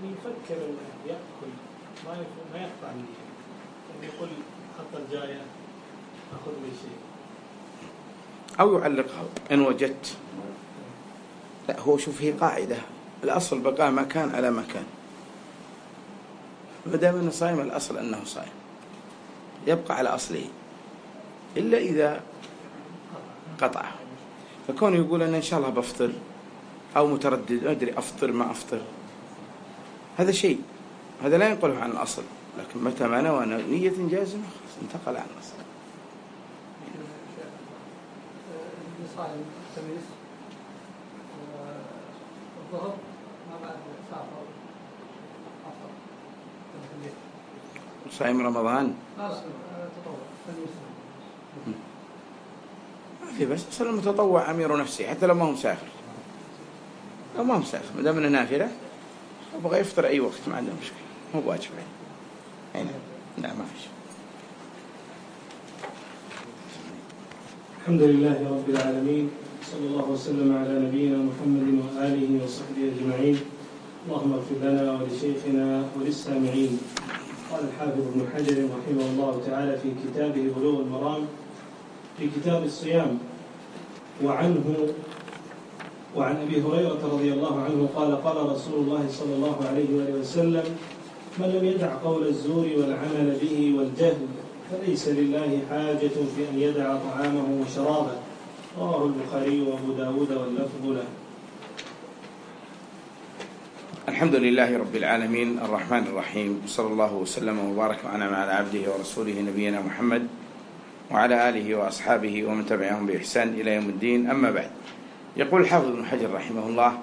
يعني يفكر يأكل ما يقطع النية، يعني يقول حتى الجاية أخذ لي شيء أو يعلقها إن وجدت. لا، هو شوف، هي قاعدة الأصل بقاء مكان على مكان، ما دام أنه صائم الأصل أنه صائم يبقى على أصله إلا إذا قطعه. فكونه يقول أنا إن شاء الله بفطر أو متردد أدري أفطر ما أفطر، هذا شيء، هذا لا ينقله عن الأصل. لكن متى ما نوى نية جازمة انتقل عن الأصل. صائم الخميس الظهر ما بعد ساعة صائم رمضان لا تطوع الخميس ما في، بس أصل المتطوع أمير نفسه حتى لو ما هو مسافر، لو ما هو مسافر ما دام انه نافلة أبغى يفطر أي وقت ما عنده مشكلة، مو واجب يعني. لا ما فيش. الحمد لله رب العالمين، صلى الله وسلم على نبينا محمد وآله وصحبه أجمعين. اللهم اغفر لنا ولشيخنا وللسامعين. قال الحافظ ابن حجر رحمه الله تعالى في كتابه بلوغ المرام في كتاب الصيام وعن أبي هريرة رضي الله عنه قال قال رسول الله صلى الله عليه وآله وسلم: من لم يدع قول الزور والعمل به والجهل فليس لله حاجة في أن يدع طعامه وشرابه. رواه البخاري وأبو داود واللفظ له. الحمد لله رب العالمين الرحمن الرحيم، صلى الله وسلم وبارك وأنعم على عبده ورسوله نبينا محمد وعلى آله وأصحابه ومن تبعهم بإحسان إلى يوم الدين. أما بعد، يقول الحافظ ابن حجر رحمه الله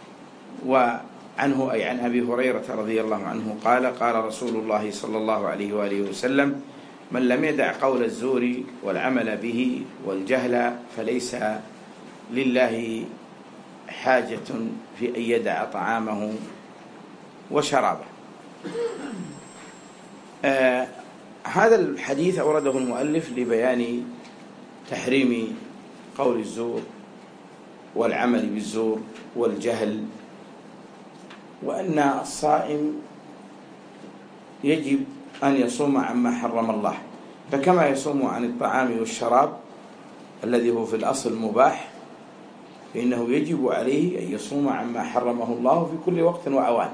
وعنه أي عن أبي هريرة رضي الله عنه قال قال رسول الله صلى الله عليه وآله وسلم: من لم يدع قول الزور والعمل به والجهل فليس لله حاجة في أن يدع طعامه وشرابه. هذا الحديث أورده المؤلف لبيان تحريم قول الزور والعمل بالزور والجهل، وأن الصائم يجب أن يصوم عما حرم الله، فكما يصوم عن الطعام والشراب الذي هو في الأصل مباح، فإنه يجب عليه أن يصوم عما حرمه الله في كل وقت وأوان.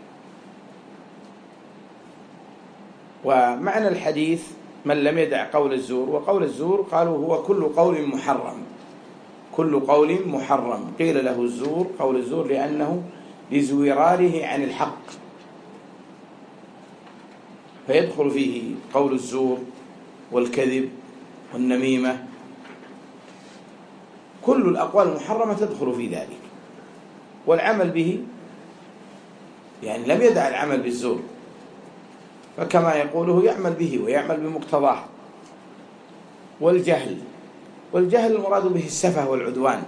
ومعنى الحديث من لم يدع قول الزور، وقول الزور قالوا هو كل قول محرم، كل قول محرم. قيل له الزور قول الزور لأنه لزويراره عن الحق، فيدخل فيه قول الزور والكذب والنميمة، كل الأقوال المحرمة تدخل في ذلك. والعمل به يعني لم يدع العمل بالزور، فكما يقوله يعمل به ويعمل بمقتضاه. والجهل المراد به السفه والعدوان،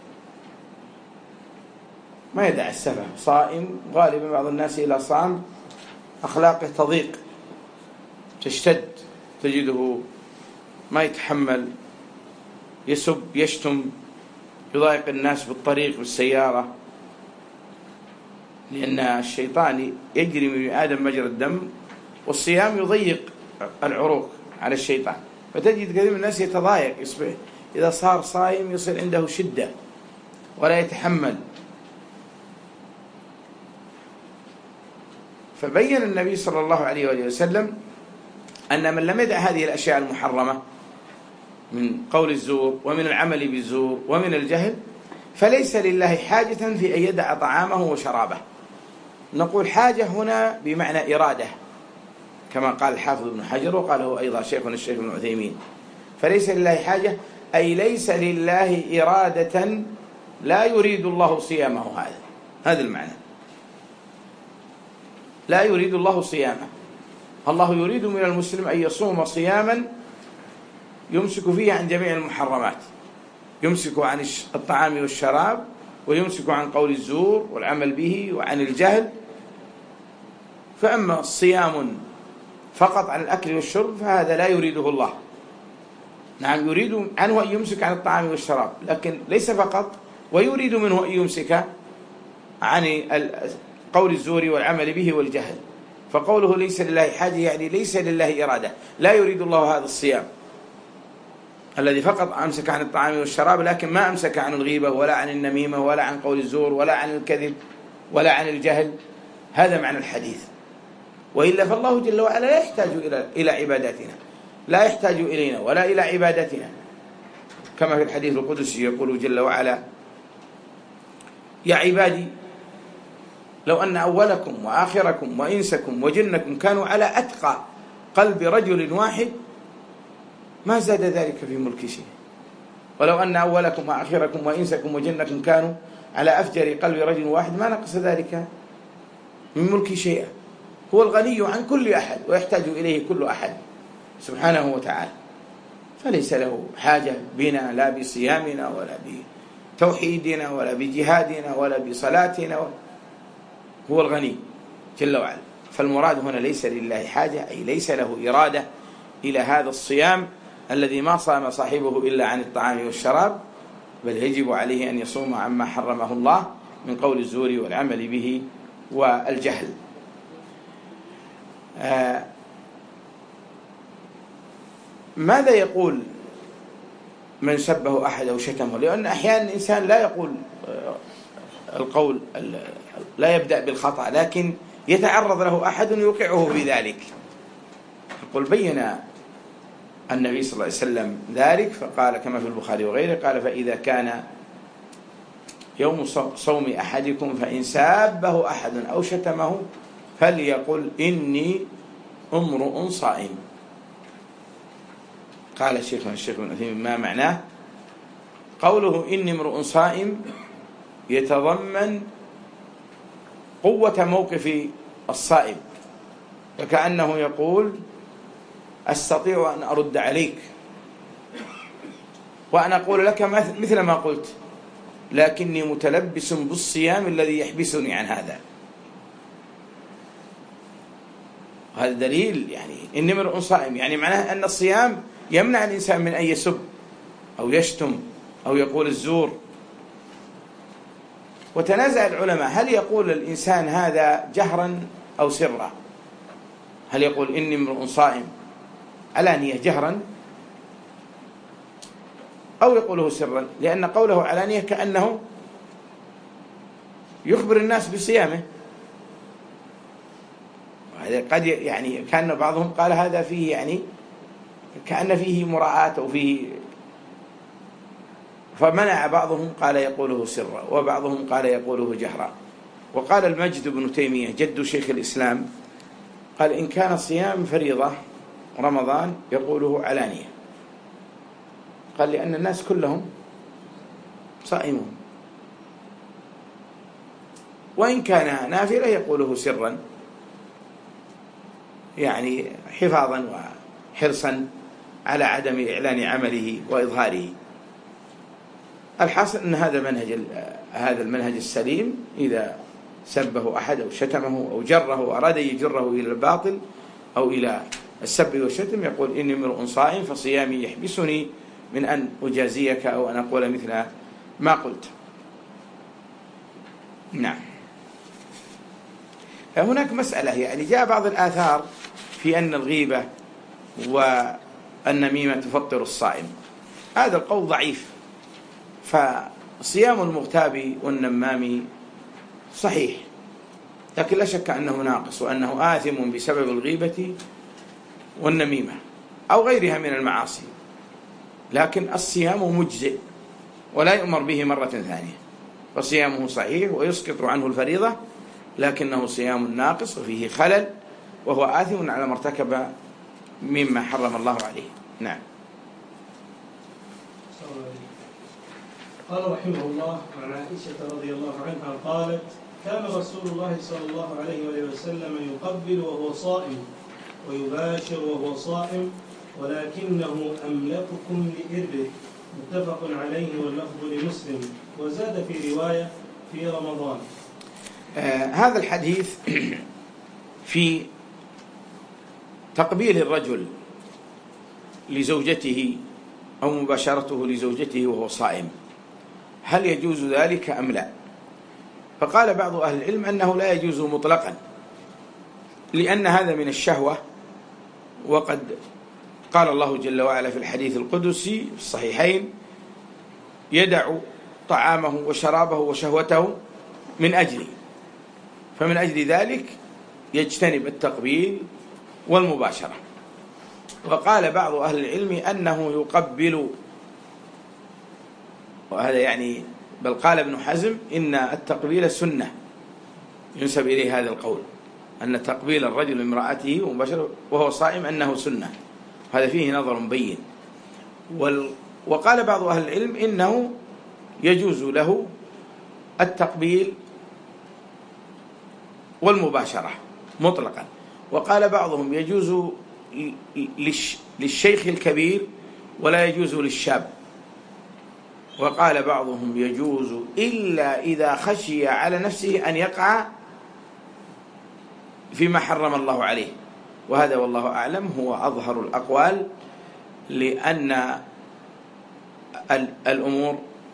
ما يدع السفه. صائم غالبا بعض الناس إلى صام أخلاقه تضيق تشتد، تجده ما يتحمل، يسب يشتم يضايق الناس بالطريق بالسيارة، لأن الشيطان يجري من آدم مجرى الدم، والصيام يضيق العروق على الشيطان، فتجد كثير من الناس يتضايق، يصبح إذا صار صائم يصير عنده شدة ولا يتحمل. فبين النبي صلى الله عليه وآله وسلم أن من لم يدع هذه الأشياء المحرمة من قول الزور ومن العمل بالزور ومن الجهل فليس لله حاجة في أن يدع طعامه وشرابه. نقول حاجة هنا بمعنى إرادة، كما قال الحافظ ابن حجر وقاله أيضا شيخنا الشيخ ابن عثيمين. فليس لله حاجة أي ليس لله إرادة لا يريد الله صيامه، هذا المعنى. لا يريد الله صيامه، الله يريد من المسلم أن يصوم صياما يمسك فيه عن جميع المحرمات، يمسك عن الطعام والشراب، ويمسك عن قول الزور والعمل به وعن الجهل. فأما الصيام فقط عن الأكل والشرب فهذا لا يريده الله. نعم يريد عنه أن يمسك عن الطعام والشراب، لكن ليس فقط، ويريد منه أن يمسك عن قول الزور والعمل به والجهل. فقوله ليس لله حاجة يعني ليس لله إرادة، لا يريد الله هذا الصيام الذي فقط أمسك عن الطعام والشراب، لكن ما أمسك عن الغيبة ولا عن النميمة ولا عن قول الزور ولا عن الكذب ولا عن الجهل. هذا معنى الحديث. وإلا فالله جل وعلا لا يحتاج إلى عباداتنا، لا يحتاج إلينا ولا إلى عبادتنا، كما في الحديث القدسي يقول جل وعلا: يا عبادي لو أن أولكم وآخركم وإنسكم وجنكم كانوا على أتقى قلب رجل واحد ما زاد ذلك في ملك شيء. ولو أن أولكم وآخركم وإنسكم وجنكم كانوا على أفجر قلب رجل واحد ما نقص ذلك من ملك شيئا. هو الغني عن كل أحد ويحتاج إليه كل أحد سبحانه وتعالى، فليس له حاجة بنا لا بصيامنا ولا بتوحيدنا ولا بجهادنا ولا بصلاتنا، هو الغني جل وعلا. فالمراد هنا ليس لله حاجة، أي ليس له إرادة إلى هذا الصيام الذي ما صام صاحبه إلا عن الطعام والشراب، بل يجب عليه أن يصوم عما حرمه الله من قول الزور والعمل به والجهل. ماذا يقول من سبه أحد أو شتمه؟ لأن أحيانا الإنسان لا يقول القول، لا يبدأ بالخطأ، لكن يتعرض له أحد يوقعه بذلك. يقول: بين النبي صلى الله عليه وسلم ذلك فقال كما في البخاري وغيره، قال: فإذا كان يوم صوم أحدكم فإن سابه أحد أو شتمه فليقل إني امرؤ صائم. قال الشيخ ابن عثيمين: ما معناه؟ قوله إني امرؤ صائم يتضمن قوة موقف الصائم، فكأنه يقول: أستطيع أن أرد عليك وأن أقول لك مثل ما قلت، لكني متلبس بالصيام الذي يحبسني عن هذا. هذا دليل يعني إني امرؤ صائم، يعني معناه أن الصيام يمنع الإنسان من أن يسب أو يشتم أو يقول الزور. وتنازع العلماء هل يقول الإنسان هذا جهرا أو سرا؟ هل يقول إني امرؤ صائم علانية جهرا أو يقوله سرا؟ لأن قوله علانية كأنه يخبر الناس بصيامه، وهذا قد يعني كان بعضهم قال هذا فيه يعني كأن فيه مراعاة أو فيه، فمنع بعضهم قال يقوله سرا وبعضهم قال يقوله جهرا. وقال المجد بن تيمية جد شيخ الإسلام قال: إن كان صيام فريضة رمضان يقوله علانية، قال لأن الناس كلهم صائمون. وإن كان نافلة يقوله سرا، يعني حفاظا وحرصا على عدم إعلان عمله وإظهاره. الحاصل أن هذا المنهج السليم إذا سبه أحد أو شتمه أو جره وأراد يجره إلى الباطل أو إلى السب والشتم يقول: إني امرؤ صائم فصيامي يحبسني من أن أجازيك أو أن أقول مثل ما قلت. نعم. هناك مسألة، يعني جاء بعض الآثار في أن الغيبة والنميمة تفطر الصائم. هذا القول ضعيف، فصيام المغتاب والنمام صحيح، لكن لا شك أنه ناقص وأنه آثم بسبب الغيبة والنميمة أو غيرها من المعاصي، لكن الصيام مجزئ ولا يؤمر به مرة ثانية، فصيامه صحيح ويسقط عنه الفريضة، لكنه صيام ناقص وفيه خلل وهو آثم على ما ارتكب مما حرم الله عليه. نعم. قال رحمه الله: عن عائشة رضي الله عنها قالت: كان رسول الله صلى الله عليه وسلم يقبل وهو صائم ويباشر وهو صائم ولكنه أملككم لإربه. متفق عليه واللفظ لمسلم. وزاد في رواية: في رمضان. هذا الحديث في تقبيل الرجل لزوجته أو مباشرته لزوجته وهو صائم، هل يجوز ذلك أم لا؟ فقال بعض أهل العلم أنه لا يجوز مطلقا، لأن هذا من الشهوة، وقد قال الله جل وعلا في الحديث القدسي في الصحيحين: يدع طعامه وشرابه وشهوته من أجلي، فمن أجل ذلك يجتنب التقبيل والمباشرة. وقال بعض أهل العلم أنه يقبل، وهذا يعني بل قال ابن حزم إن التقبيل سنة، ينسب إليه هذا القول أن تقبيل الرجل امرأته ومباشرة وهو صائم أنه سنة، هذا فيه نظر بين. وقال بعض أهل العلم إنه يجوز له التقبيل والمباشرة مطلقا. وقال بعضهم يجوز للشيخ الكبير ولا يجوز للشاب. وقال بعضهم يجوز إلا إذا خشي على نفسه أن يقع فيما حرم الله عليه، وهذا والله أعلم هو أظهر الأقوال، لأن الأمور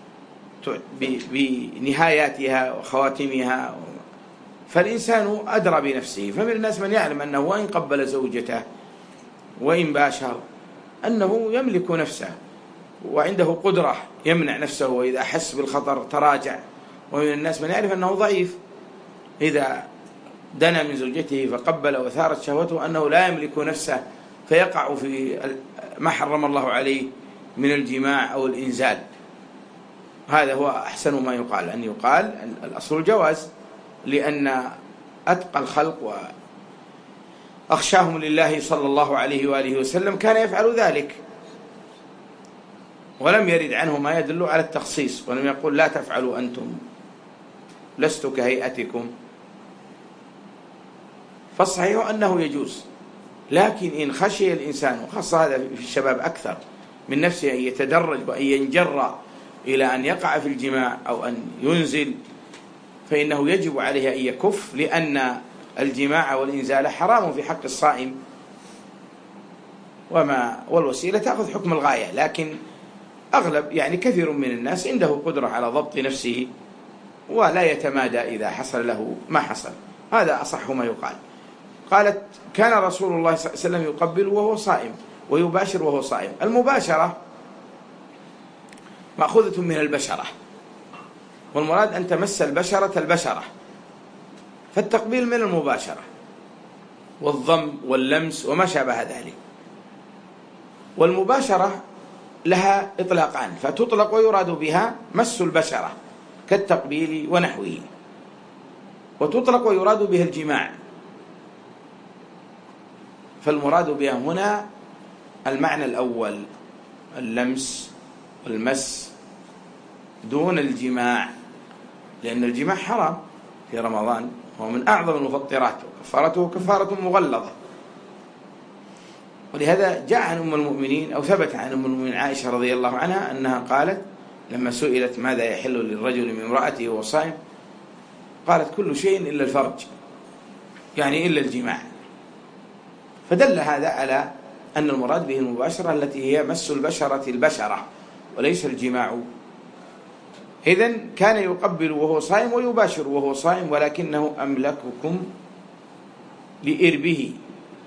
بنهاياتها وخواتمها، فالإنسان أدرى بنفسه. فمن الناس من يعلم أنه وإن قبل زوجته وإن باشر أنه يملك نفسه وعنده قدرة يمنع نفسه، وإذا أحس بالخطر تراجع. ومن الناس من يعرف أنه ضعيف إذا دنا من زوجته فقبل وثارت شهوته أنه لا يملك نفسه فيقع في ما حرم الله عليه من الجماع أو الإنزال. هذا هو أحسن ما يقال، أن يقال الأصل الجواز، لأن أتقى الخلق وأخشاهم لله صلى الله عليه وآله وسلم كان يفعل ذلك، ولم يرد عنه ما يدل على التخصيص، ولم يقول لا تفعلوا أنتم لست كهيئتكم. فالصحيح أنه يجوز، لكن إن خشي الإنسان، وخاصة هذا في الشباب أكثر من نفسه، أن يتدرج وأن ينجر إلى أن يقع في الجماع أو أن ينزل، فإنه يجب عليه أن يكف، لأن الجماع والإنزال حرام في حق الصائم، والوسيلة تأخذ حكم الغاية. لكن أغلب يعني كثير من الناس عنده قدرة على ضبط نفسه ولا يتمادى إذا حصل له ما حصل. هذا أصح ما يقال. قالت: كان رسول الله صلى الله عليه وسلم يقبل وهو صائم ويباشر وهو صائم. المباشرة مأخوذة من البشرة، والمراد أن تمس البشرة، فالتقبيل من المباشرة والضم واللمس وما شابه ذلك. والمباشرة لها إطلاقان، فتطلق ويراد بها مس البشرة كالتقبيل ونحوه، وتطلق ويراد بها الجماع. فالمراد بها هنا المعنى الأول، اللمس والمس دون الجماع، لأن الجماع حرام في رمضان، هو من أعظم المفطرات، وكفارته كفارة مغلظة. ولهذا جاء عن أم المؤمنين أو ثبت عن أم المؤمنين عائشة رضي الله عنها أنها قالت لما سئلت ماذا يحل للرجل من امرأته وهو صائم، قالت: كل شيء إلا الفرج، يعني إلا الجماع. فدل هذا على أن المراد به المباشرة التي هي مس البشرة وليس الجماع. إذن كان يقبل وهو صائم ويباشر وهو صائم، ولكنه أملككم لإربه،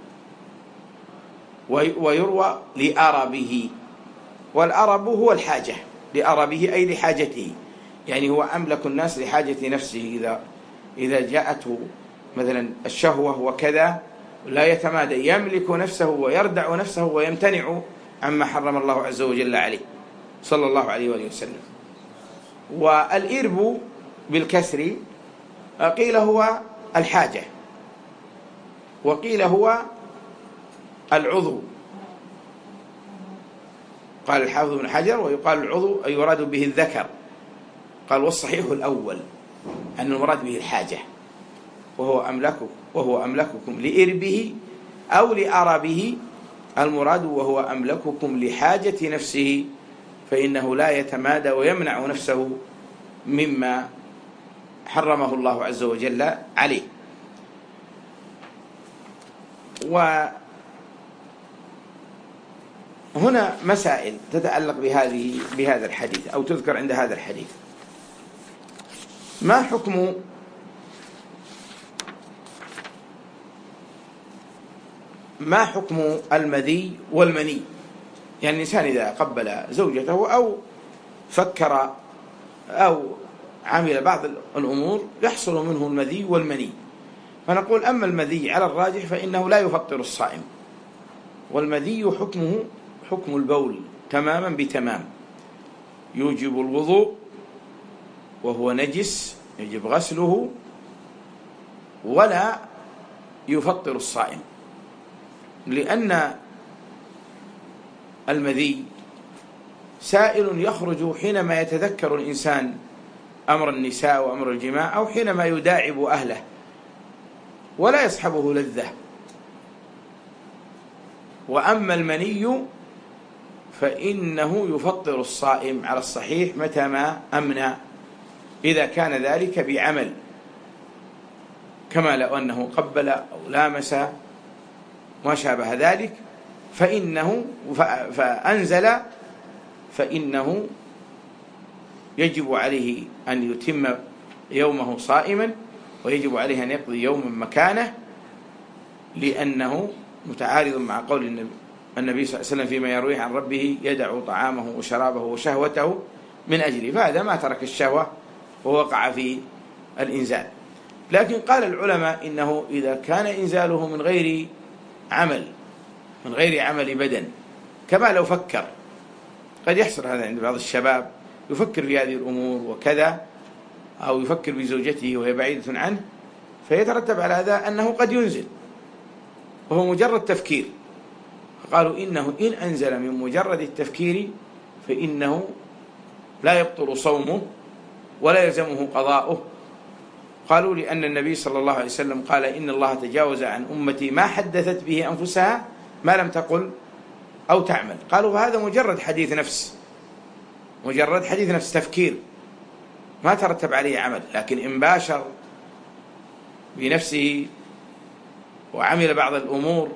ويروى لأربه، والأرب هو الحاجة، لأربه أي لحاجته، يعني هو أملك الناس لحاجة نفسه. إذا جاءته مثلا الشهوة وكذا لا يتمادى، يملك نفسه ويردع نفسه ويمتنع عما حرم الله عز وجل عليه صلى الله عليه وآله وسلم. والإرب بالكسر قيل هو الحاجة، وقيل هو العضو. قال الحافظ بن حجر: ويقال العضو أي يراد به الذكر. قال: والصحيح الأول أن المراد به الحاجة، وهو أملككم لإربه أو لأربه، المراد وهو أملككم لحاجة نفسه، فإنه لا يتمادى ويمنع نفسه مما حرمه الله عز وجل عليه. وهنا مسائل تتعلق بهذا الحديث، أو تذكر عند هذا الحديث. ما حكم المذي والمني؟ يعني الإنسان إذا قبل زوجته أو فكر أو عمل بعض الأمور يحصل منه المذي والمني. فنقول أما المذي على الراجح فإنه لا يفطر الصائم، والمذي حكمه حكم البول تماما بتمام، يوجب الوضوء وهو نجس يجب غسله ولا يفطر الصائم، لأن المذي سائل يخرج حينما يتذكر الإنسان أمر النساء وأمر الجماع أو حينما يداعب أهله ولا يصحبه لذة. وأما المني فإنه يفطر الصائم على الصحيح متى ما أمنى، إذا كان ذلك بعمل، كما لو أنه قبل أو لامس ما شابه ذلك فأنزل فإنه يجب عليه أن يتم يومه صائما، ويجب عليه أن يقضي يوما مكانه، لأنه متعارض مع قول النبي صلى الله عليه وسلم فيما يرويه عن ربه: يدع طعامه وشرابه وشهوته من أجله. فهذا ما ترك الشهوة ووقع في الإنزال. لكن قال العلماء إنه إذا كان إنزاله من غير عمل بدن، كما لو فكر، قد يحصل هذا عند بعض الشباب، يفكر في هذه الأمور وكذا، أو يفكر بزوجته وهي بعيدة عنه، فيترتب على هذا أنه قد ينزل وهو مجرد تفكير. فقالوا إنه إن أنزل من مجرد التفكير فإنه لا يبطل صومه ولا يلزمه قضاؤه. قالوا لأن النبي صلى الله عليه وسلم قال: إن الله تجاوز عن أمتي ما حدثت به أنفسها ما لم تقل أو تعمل. قالوا فهذا مجرد حديث نفس تفكير ما ترتب عليه عمل، لكن إن باشر بنفسه وعمل بعض الأمور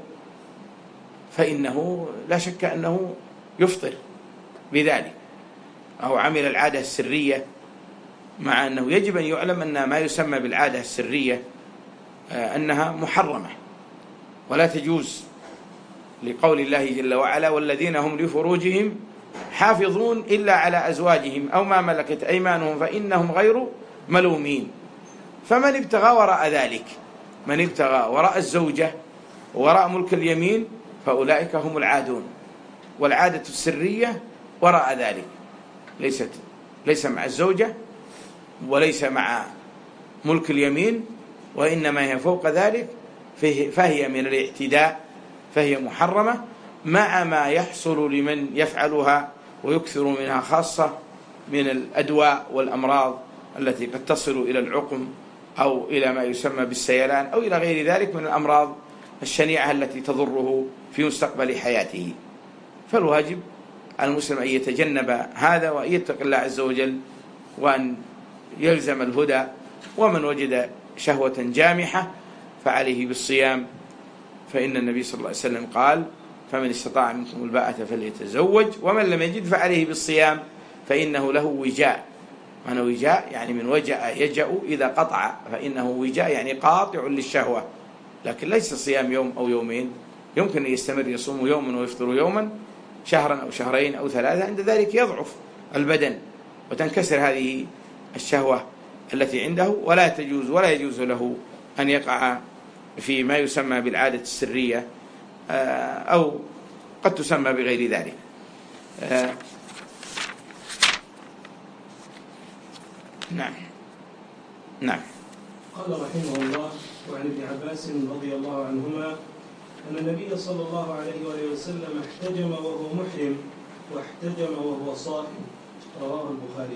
فإنه لا شك أنه يفطر بذلك، أو عمل العادة السرية، مع أنه يجب أن يعلم أن ما يسمى بالعادة السرية أنها محرمة ولا تجوز، لقول الله جل وعلا: والذين هم لفروجهم حافظون إلا على أزواجهم أو ما ملكت أيمانهم فإنهم غير ملومين. فمن ابتغى وراء ذلك، من ابتغى وراء الزوجة وراء ملك اليمين فأولئك هم العادون. والعادة السرية وراء ذلك ليس مع الزوجة وليس مع ملك اليمين، وإنما هي فوق ذلك، فهي من الاعتداء، فهي محرمة، مع ما يحصل لمن يفعلها ويكثر منها، خاصة من الأدواء والأمراض التي قد تصل إلى العقم أو إلى ما يسمى بالسيلان أو إلى غير ذلك من الأمراض الشنيعة التي تضره في مستقبل حياته. فالواجب على المسلم أن يتجنب هذا وأن يتق الله عز وجل وأن يلزم الهدى. ومن وجد شهوة جامحة فعليه بالصيام، فإن النبي صلى الله عليه وسلم قال: فمن استطاع منكم الباءة فليتزوج، ومن لم يجد فعليه بالصيام فإنه له وجاء. معنى وجاء يعني من وجأ يجأ إذا قطع، فإنه وجاء يعني قاطع للشهوة، لكن ليس صيام يوم أو يومين، يمكن أن يستمر يصوم يوما ويفطر يوما، شهرا أو شهرين أو ثلاثة، عند ذلك يضعف البدن وتنكسر هذه الشهوة التي عنده، ولا يجوز له أن يقع في ما يسمى بالعادة السرية أو قد تسمى بغير ذلك. نعم. قال رحمه الله: وعن ابن عباس رضي الله عنهما أن النبي صلى الله عليه وآله وسلم احتجم وهو محرم واحتجم وهو صائم، رواه البخاري.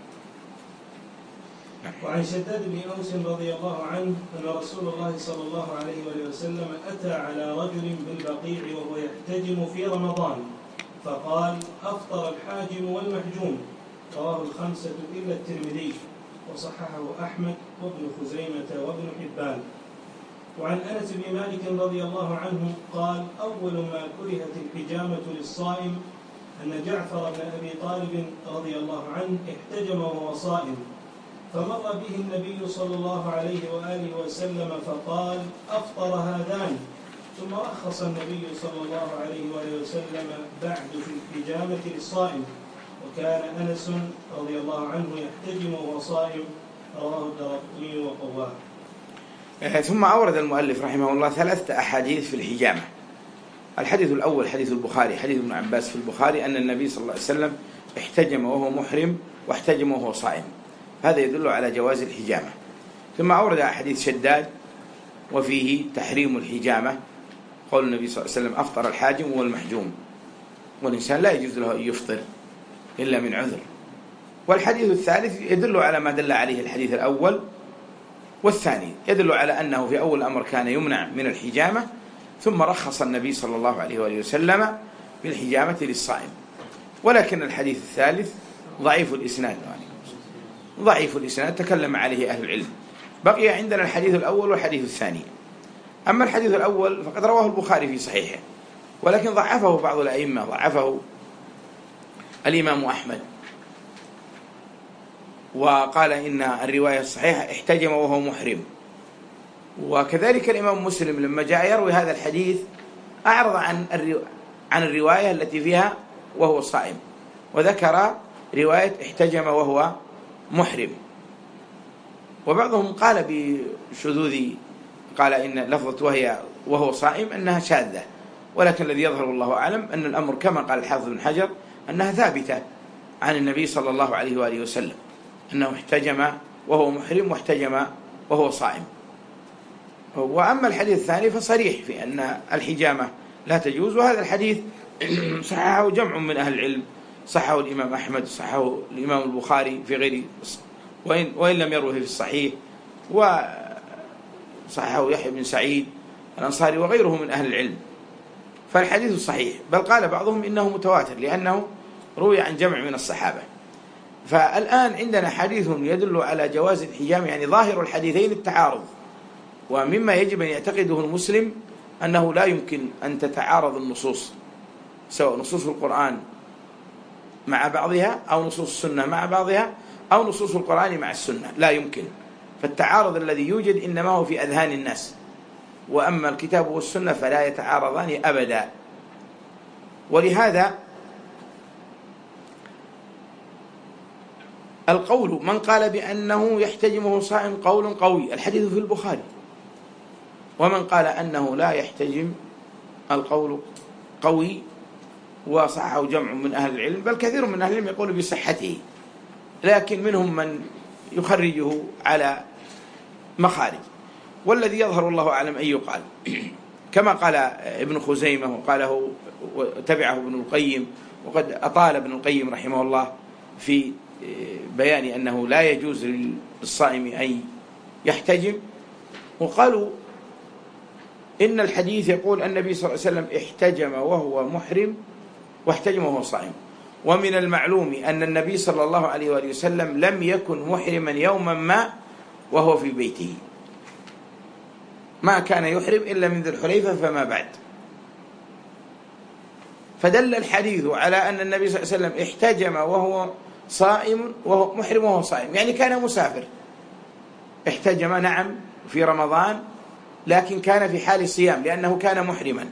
وعن شداد بن أوس رضي الله عنه أن رسول الله صلى الله عليه وآله وسلم أتى على رجل بالبقيع وهو يحتجم في رمضان فقال: أفطر الحاجم والمحجوم، رواه الخمسة إلا الترمذي، وصححه أحمد وابن خزيمة وابن حبان. وعن أنس بن مالك رضي الله عنه قال: أول ما كرهت الحجامة للصائم أن جعفر بن أبي طالب رضي الله عنه احتجم وهو صائم، فمر به النبي صلى الله عليه وآله وسلم فقال: أفطر هذان. ثم رخص النبي صلى الله عليه وآله وسلم بعد في الحجامة للصائم، وكان أنس رضي الله عنه يحتجم وهو صائم، رواه الدارقطني وقواه. ثم أورد المؤلف رحمه الله 3 أحاديث في الحجامة. الحديث الأول حديث البخاري، حديث ابن عباس في البخاري أن النبي صلى الله عليه وسلم احتجم وهو محرم واحتجم وهو صائم، هذا يدل على جواز الحجامة. ثم أورد حديث شداد وفيه تحريم الحجامة، قول النبي صلى الله عليه وسلم: أفطر الحاجم والمحجوم، والإنسان لا يجوز له أن يفطر إلا من عذر. والحديث الثالث يدل على ما دل عليه الحديث الأول والثاني، يدل على أنه في أول الأمر كان يمنع من الحجامة، ثم رخص النبي صلى الله عليه وآله وسلم بالحجامة للصائم. ولكن الحديث الثالث ضعيف الإسناد، ضعيف الإسناد تكلم عليه أهل العلم. بقي عندنا الحديث الأول والحديث الثاني. أما الحديث الأول فقد رواه البخاري في صحيحه، ولكن ضعفه بعض الأئمة، ضعفه الإمام أحمد، وقال إن الرواية الصحيحة احتجم وهو محرم. وكذلك الإمام مسلم لما جاء يروي هذا الحديث أعرض عن الرواية التي فيها وهو صائم، وذكر رواية احتجم وهو محرم. وبعضهم قال بشذوذ، قال إن لفظة وهو صائم أنها شاذة، ولكن الذي يظهر الله أعلم أن الأمر كما قال الحافظ بن حجر أنها ثابتة عن النبي صلى الله عليه وآله وسلم، أنه احتجم وهو محرم واحتجم وهو صائم. وأما الحديث الثاني فصريح في أن الحجامة لا تجوز، وهذا الحديث صححه جمع من أهل العلم، صححه الإمام أحمد، صححه الإمام البخاري في غير وإن لم يروه في الصحيح، وصححه يحيى بن سعيد الأنصاري وغيره من أهل العلم. فالحديث صحيح، بل قال بعضهم إنه متواتر لأنه روي عن جمع من الصحابة. فالآن عندنا حديث يدل على جواز الحجامة، يعني ظاهر الحديثين التعارض، ومما يجب أن يعتقده المسلم أنه لا يمكن أن تتعارض النصوص، سواء نصوص القرآن مع بعضها أو نصوص السنة مع بعضها أو نصوص القرآن مع السنة، لا يمكن. فالتعارض الذي يوجد إنما هو في أذهان الناس، وأما الكتاب والسنة فلا يتعارضان أبدا. ولهذا القول من قال بأنه يحتجم وهو صائم قول قوي، الحديث في البخاري، ومن قال أنه لا يحتجم القول قوي، وصححه جمع من أهل العلم، بل كثير من أهل العلم يقول بصحته، لكن منهم من يخرجه على مخارج. والذي يظهر الله أعلم أن يقال كما قال ابن خزيمة وقاله وتبعه ابن القيم، وقد أطال ابن القيم رحمه الله في بيان أنه لا يجوز للصائم أن يحتجم. وقالوا إن الحديث يقول النبي صلى الله عليه وسلم احتجم وهو محرم واحتجم وهو صائم، ومن المعلوم أن النبي صلى الله عليه وآله وسلم لم يكن محرما يوما ما وهو في بيته، ما كان يحرم إلا من ذي الحليفة فما بعد. فدل الحديث على أن النبي صلى الله عليه وسلم احتجم وهو صائم، وهو محرم وهو صائم، يعني كان مسافر. احتجم نعم في رمضان، لكن كان في حال صيام لأنه كان محرما،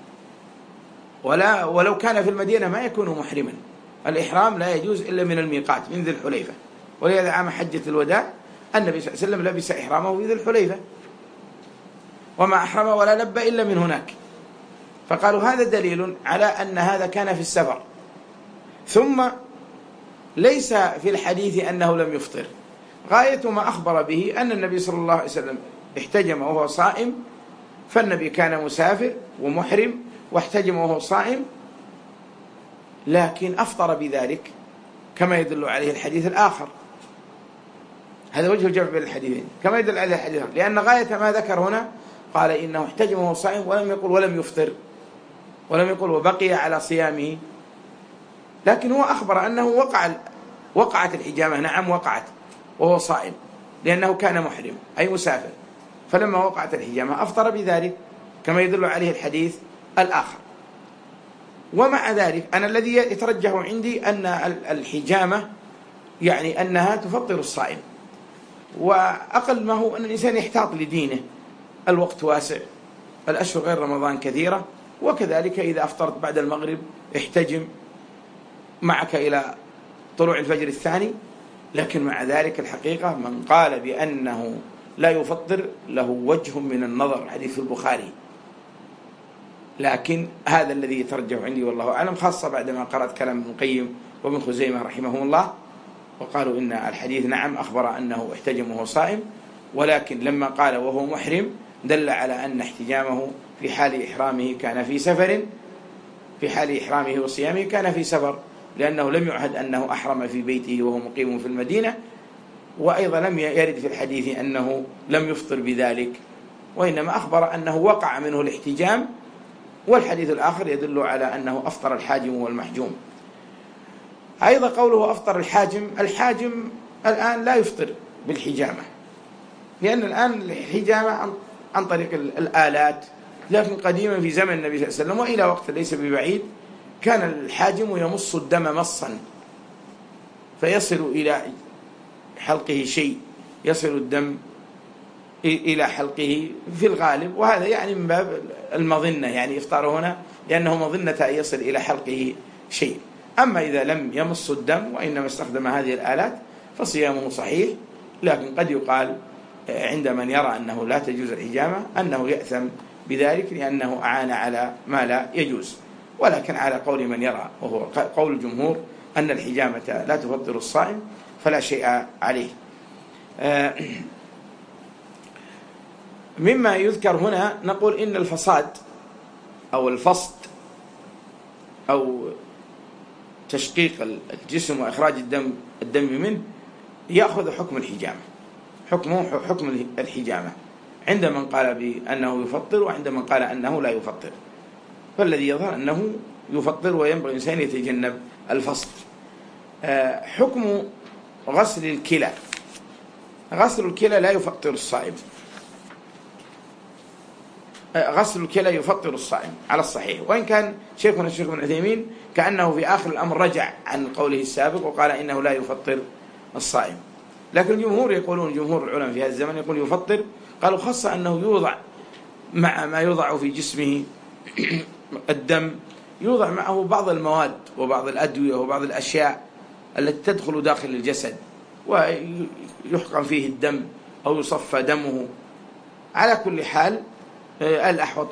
ولو كان في المدينة ما يكون محرما. الإحرام لا يجوز إلا من الميقات من ذي الحليفة، ولهذا عام حجة الوداع النبي صلى الله عليه وسلم لبس إحرامه في ذي الحليفة، وما أحرم ولا لبى إلا من هناك. فقالوا هذا دليل على أن هذا كان في السفر. ثم ليس في الحديث أنه لم يفطر، غاية ما أخبر به أن النبي صلى الله عليه وسلم احتجم وهو صائم، فالنبي كان مسافر ومحرم واحتجم وهو صائم، لكن أفطر بذلك كما يدل عليه الحديث الآخر. هذا وجه الجمع بين الحديثين كما يدل عليه الحديث، لأن غاية ما ذكر هنا قال إنه احتجم وهو صائم، ولم يقل ولم يفطر، ولم يقل وبقي على صيامه، لكن هو أخبر أنه وقعت الحجامة، نعم وقعت وهو صائم لأنه كان محرم أي مسافر، فلما وقعت الحجامة أفطر بذلك كما يدل عليه الحديث الآخر. ومع ذلك أنا الذي يترجح عندي أن الحجامة يعني أنها تفطر الصائم، وأقل ما هو أن الإنسان يحتاط لدينه، الوقت واسع، الأشهر غير رمضان كثيرة، وكذلك إذا أفطرت بعد المغرب احتجم معك إلى طلوع الفجر الثاني. لكن مع ذلك الحقيقة من قال بأنه لا يفطر له وجه من النظر، حديث البخاري، لكن هذا الذي يترجح عندي والله أعلم، خاصة بعدما قرأت كلام ابن القيم وابن خزيمة رحمهم الله، وقالوا إن الحديث نعم أخبر أنه احتجم وهو صائم، ولكن لما قال وهو محرم دل على أن احتجامه في حال إحرامه كان في سفر، في حال إحرامه وصيامه كان في سفر، لأنه لم يعهد أنه أحرم في بيته وهو مقيم في المدينة، وأيضا لم يرد في الحديث أنه لم يفطر بذلك، وإنما أخبر أنه وقع منه الاحتجام، والحديث الآخر يدل على أنه أفطر الحاجم والمحجوم. أيضا قوله أفطر الحاجم، الحاجم الآن لا يفطر بالحجامة، لأن الآن الحجامة عن طريق الآلات، لكن قديما في زمن النبي صلى الله عليه وسلم وإلى وقت ليس ببعيد كان الحاجم يمص الدم مصا، فيصل إلى حلقه شيء، يصل الدم إلى حلقه في الغالب، وهذا يعني من باب المظنة، يعني إفطار هنا لأنه مظنة أن يصل إلى حلقه شيء. أما إذا لم يمص الدم وإنما استخدم هذه الآلات فصيامه صحيح، لكن قد يقال عند من يرى أنه لا تجوز الحجامة أنه يأثم بذلك لأنه أعان على ما لا يجوز، ولكن على قول من يرى وهو قول الجمهور أن الحجامة لا تفطر الصائم فلا شيء عليه. مما يذكر هنا نقول إن الفساد أو الفسد أو تشقيق الجسم وإخراج الدم منه يأخذ حكم الحجامة، حكمه حكم الحجامة عند من قال بأنه يفطر وعند من قال أنه لا يفطر، فالذي يظهر أنه يفطر وينبغي الإنسان يتجنب الفسد. حكم غسل الكلى، غسل الكلى لا يفطر الصائم، غسل الكلى يفطر الصائم على الصحيح، وإن كان شيخنا الشيخ ابن عثيمين كأنه في آخر الأمر رجع عن قوله السابق وقال إنه لا يفطر الصائم، لكن الجمهور يقولون، جمهور العلماء في هذا الزمن يقول يفطر، قالوا خاصة أنه يوضع مع ما يوضع في جسمه الدم، يوضع معه بعض المواد وبعض الأدوية وبعض الأشياء التي تدخل داخل الجسد ويحقن فيه الدم أو يصفى دمه. على كل حال الأحوط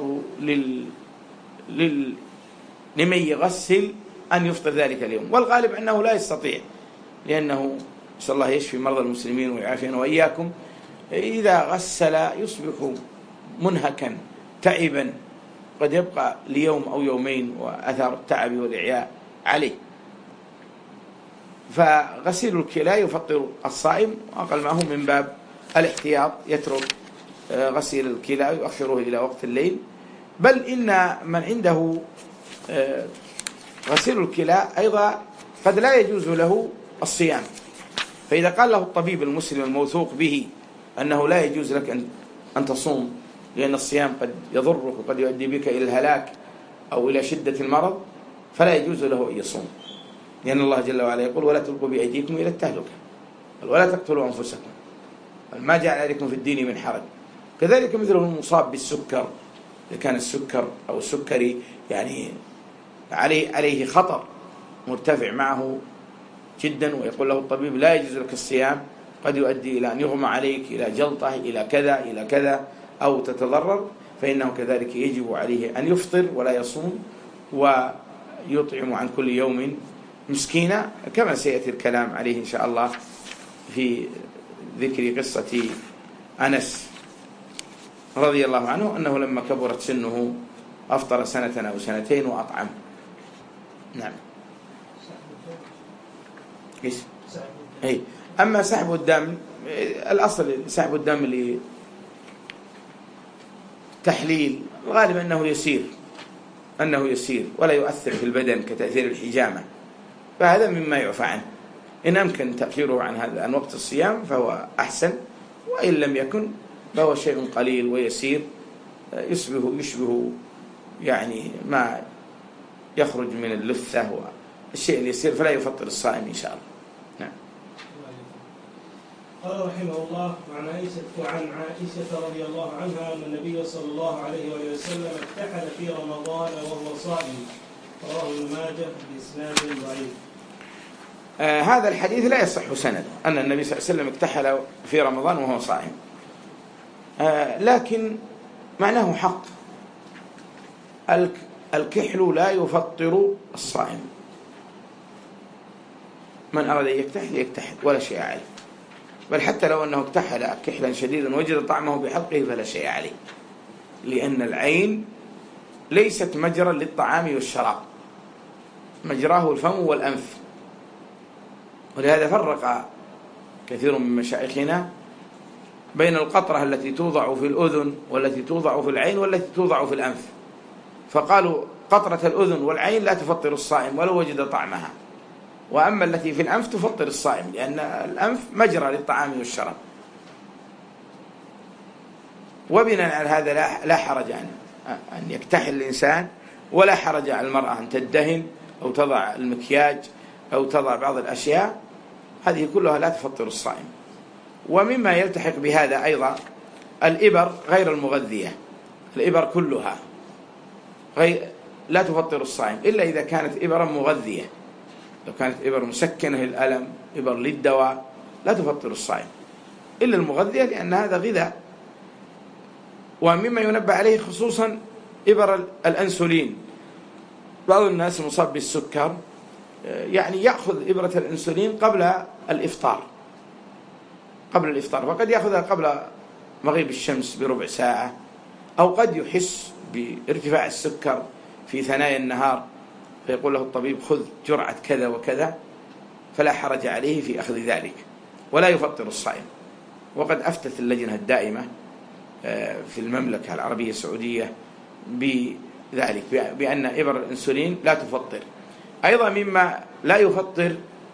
لمن يغسل أن يفطر ذلك اليوم، والغالب أنه لا يستطيع، لأنه نسأل الله يشفي مرضى المسلمين ويعافينا وإياكم، إذا غسل يصبح منهكا تعبا، قد يبقى ليوم أو يومين وأثار التعب والإعياء عليه. فغسيل الكلى يفطر الصائم، وأقل ما هو من باب الاحتياط يترك غسيل الكلى يؤخره إلى وقت الليل، بل إن من عنده غسيل الكلى أيضا قد لا يجوز له الصيام، فإذا قال له الطبيب المسلم الموثوق به أنه لا يجوز لك أن تصوم لأن الصيام قد يضرك وقد يؤدي بك إلى الهلاك أو إلى شدة المرض، فلا يجوز له أن يصوم، لأن الله جل وعلا يقول ولا تلقوا بأيديكم إلى التهلكة ولا تقتلوا أنفسكم ما جعل عليكم في الدين من حرج. كذلك مثله المصاب بالسكر، إذا كان السكر أو السكري يعني عليه خطر مرتفع معه جدا، ويقول له الطبيب لا يجوز لك الصيام، قد يؤدي إلى أن يغمى عليك، إلى جلطة، إلى كذا إلى كذا، أو تتضرر، فإنه كذلك يجب عليه أن يفطر ولا يصوم، ويطعم عن كل يوم مسكينا، كما سيأتي الكلام عليه إن شاء الله في ذكر قصة أنس رضي الله عنه أنه لما كبرت سنه أفطر سنة أو سنتين وأطعم. نعم. أي. أما سحب الدم، الأصل سحب الدم لتحليل، الغالب أنه يسير ولا يؤثر في البدن كتأثير الحجامة، فهذا مما يعفى عنه. إن أمكن تأخيره عن هذا عن وقت الصيام فهو أحسن، وإن لم يكن فهو شيء قليل ويسير يشبه يعني ما يخرج من اللثة والشيء اليسير، فلا يفطر الصائم إن شاء الله. نعم. قال رحمه الله: وعن عائشة رضي الله عنها أن النبي صلى الله عليه وآله وسلم اكتحل في رمضان وهو صائم، رواه ابن ماجه بإسناد ضعيف. هذا الحديث لا يصح سند أن النبي صلى الله عليه وسلم اكتحل في رمضان وهو صائم، لكن معناه حق. الكحل لا يفطر الصائم، من أراد أن يكتحل ولا شيء عليه، بل حتى لو أنه اكتحل كحلا شديدا وجد طعمه بحلقه فلا شيء عليه، لأن العين ليست مجرى للطعام والشراب، مجراه الفم والأنف. ولهذا فرق كثير من مشايخنا بين القطرة التي توضع في الأذن والتي توضع في العين والتي توضع في الأنف، فقالوا قطرة الأذن والعين لا تفطر الصائم ولو وجد طعمها، وأما التي في الأنف تفطر الصائم، لأن الأنف مجرى للطعام والشراب. وبناء على هذا لا حرج أن يكتحل الإنسان، ولا حرج على المرأة أن تدهن أو تضع المكياج أو تضع بعض الأشياء، هذه كلها لا تفطر الصائم. ومما يلتحق بهذا أيضا الإبر غير المغذية، الإبر كلها لا تفطر الصائم إلا إذا كانت إبرا مغذية. لو كانت إبر مسكنة للألم، إبر للدواء، لا تفطر الصائم إلا المغذية، لأن هذا غذاء. ومما ينبه عليه خصوصا إبر الأنسولين، بعض الناس مصاب بالسكر يعني يأخذ إبرة الأنسولين قبل الإفطار، فقد يأخذها قبل مغيب الشمس بربع ساعة، أو قد يحس بارتفاع السكر في ثنايا النهار فيقول له الطبيب خذ جرعة كذا وكذا، فلا حرج عليه في أخذ ذلك ولا يفطر الصائم. وقد أفتت اللجنة الدائمة في المملكة العربية السعودية بذلك، بأن إبر الأنسولين لا تفطر. أيضا مما لا يفطر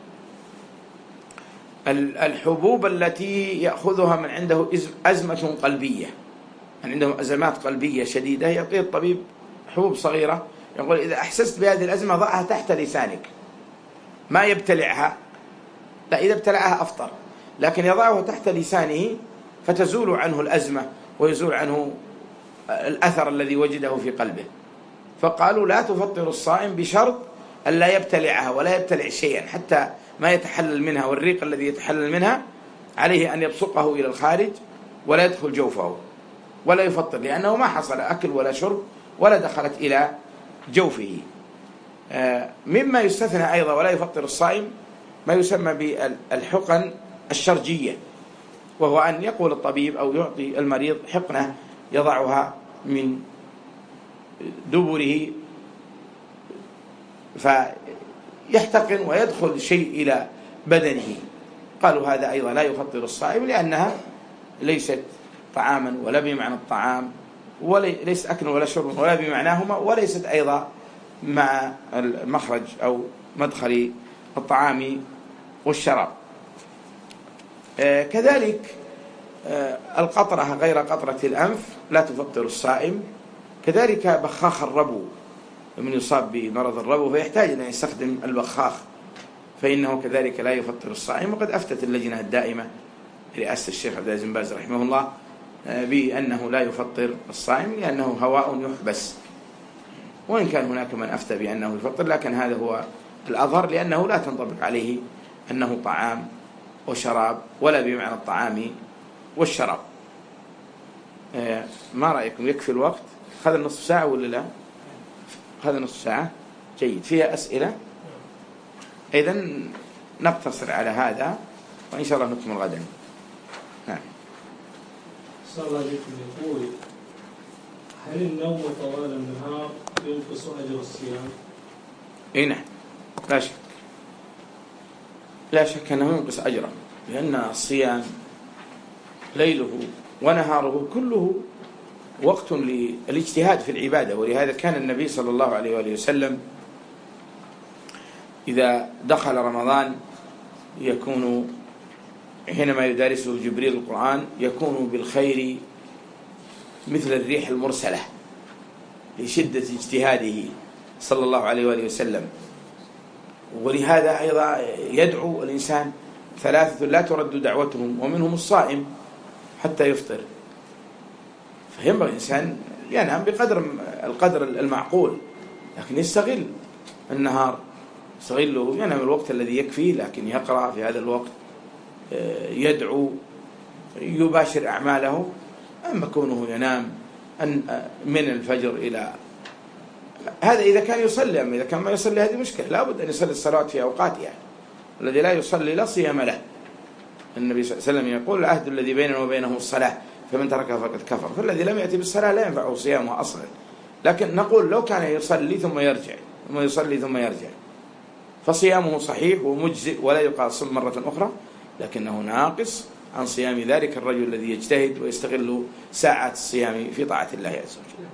الحبوب التي يأخذها من عنده أزمة قلبية، من عنده أزمات قلبية شديدة، يعطيه الطبيب حبوب صغيرة يقول إذا أحسست بهذه الأزمة ضعها تحت لسانك، ما يبتلعها، لا، إذا ابتلعها أفطر، لكن يضعه تحت لسانه فتزول عنه الأزمة ويزول عنه الأثر الذي وجده في قلبه. فقالوا لا تفطر الصائم بشرط أن لا يبتلعها ولا يبتلع شيئا حتى ما يتحلل منها، والريق الذي يتحلل منها عليه أن يبصقه إلى الخارج ولا يدخل جوفه ولا يفطر، لأنه ما حصل أكل ولا شرب ولا دخلت إلى جوفه. مما يستثنى أيضا ولا يفطر الصائم ما يسمى بالحقن الشرجية، وهو أن يقول الطبيب أو يعطي المريض حقنة يضعها من دبره فيحتقن ويدخل شيء إلى بدنه. قالوا هذا أيضا لا يفطر الصائم، لأنها ليست طعاما ولا بمعنى الطعام، وليس أكل ولا شرب ولا بمعناهما، وليست أيضا مع المخرج أو مدخل الطعام والشراب. كذلك القطرة غير قطرة الأنف لا تفطر الصائم. كذلك بخاخ الربو، من يصاب بمرض الربو فيحتاج أن يستخدم البخاخ فإنه كذلك لا يفطر الصائم. وقد أفتت اللجنة الدائمة برئاسة الشيخ عبد العزيز بن باز رحمه الله بأنه لا يفطر الصائم لأنه هواء يحبس، وإن كان هناك من أفتى بأنه يفطر، لكن هذا هو الأظهر، لأنه لا تنطبق عليه أنه طعام وشراب ولا بمعنى الطعام والشراب. ما رأيكم؟ يكفي الوقت؟ هذا نصف ساعة ولا لا؟ هذا نصف ساعة جيد. فيها أسئلة؟ إذن نقتصر على هذا وإن شاء الله نكمل غدا. نعم. صلى الله عليكم. يقول هل النوم طوال النهار ينقص أجر الصيام؟ إيه نعم، لا شك أنه ينقص أجره، لأن الصيام ليله ونهاره كله وقت للاجتهاد في العبادة. ولهذا كان النبي صلى الله عليه وآله وسلم إذا دخل رمضان يكون حينما يدارسه جبريل القرآن يكون بالخير مثل الريح المرسلة لشدة اجتهاده صلى الله عليه وآله وسلم. ولهذا أيضا يدعو الإنسان 3 لا ترد دعوتهم ومنهم الصائم حتى يفطر. فينبغي الإنسان ينام بقدر القدر المعقول، لكن يستغل النهار، يستغله، ينام الوقت الذي يكفيه، لكن يقرأ في هذا الوقت، يدعو، يباشر أعماله. أما كونه ينام من الفجر إلى هذا إذا كان يصلي، أما إذا كان ما يصلي هذه مشكلة، لابد أن يصلي الصلوات في أوقاتها. الذي لا يصلي لا صيام له. النبي صلى الله عليه وسلم يقول: العهد الذي بيننا وبينهم الصلاة فمن تركها فقد كفر. فالذي لم يأتي بالصلاة لا ينفعه صيامه أصلا. لكن نقول لو كان يصلي ثم يرجع ثم يصلي ثم يرجع فصيامه صحيح ومجزئ ولا يقال صم مرة أخرى، لكنه ناقص عن صيام ذلك الرجل الذي يجتهد ويستغل ساعات الصيام في طاعة الله عز وجل.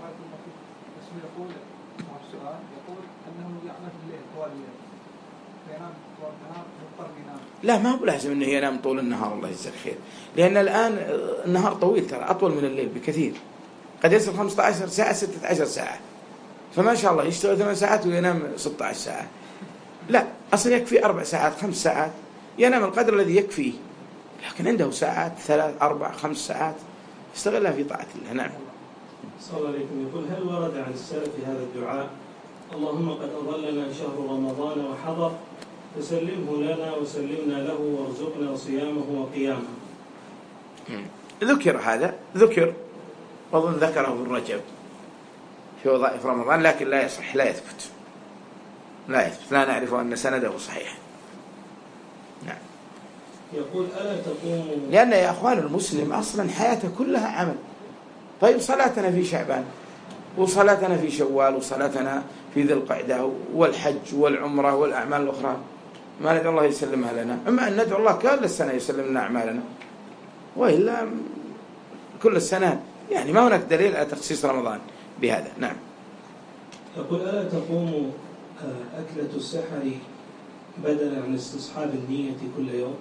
لا، ما هو لازم أنه ينام طول النهار، الله يجزاك خير، لأن الآن النهار طويل ترى، أطول من الليل بكثير، قد يصل 15 ساعة 16 ساعة، فما شاء الله يشتغل 8 ساعات وينام 16 ساعة. لا، أصلا يكفي 4 ساعات 5 ساعات، ينام القدر الذي يكفيه، لكن عنده ساعات 3 4 5 ساعات يستغلها في طاعة الله. نعم. صلى الله عليكم. يقول: هل ورد عن السلف هذا الدعاء: اللهم قد أضلنا شهر رمضان وحضر فسلمه لنا وسلمنا له وارزقنا صيامه وقيامه؟ ذكر هذا، ذكر، وظن ذكره ابن رجب في وظائف رمضان، لكن لا يصح، لا يثبت، لا نعرف أن سنده صحيح. نعم. يقول: ألا تقوم، لأن يا أخوان المسلم أصلا حياته كلها عمل. طيب صلاتنا في شعبان وصلاتنا في شوال وصلاتنا في ذي القعدة والحج والعمرة والأعمال الأخرى، ما ندعو الله يسلمها لنا؟ أما أن ندعو الله كل السنة يسلم لنا أعمالنا، وإلا كل السنة يعني ما هناك دليل على تخصيص رمضان بهذا. نعم. يقول: ألا تقوم أكلة السحر بدلا عن استصحاب النية كل يوم؟